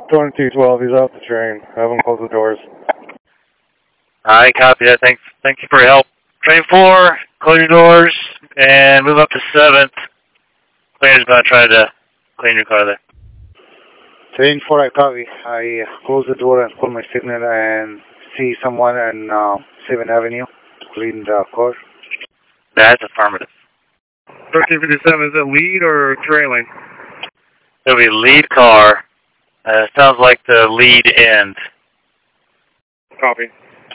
2212, he's off the train. Have him close the doors. I copy that. Thank you for your help. Train 4, close your doors, and move up to 7th. Cleaner's going to try to clean your car there. Train 4, I copy. I close the door and pull my signal and see someone on 7th Avenue clean the car. That's affirmative. 1357, is it lead or trailing? It'll be lead car. Sounds like the lead end. Copy.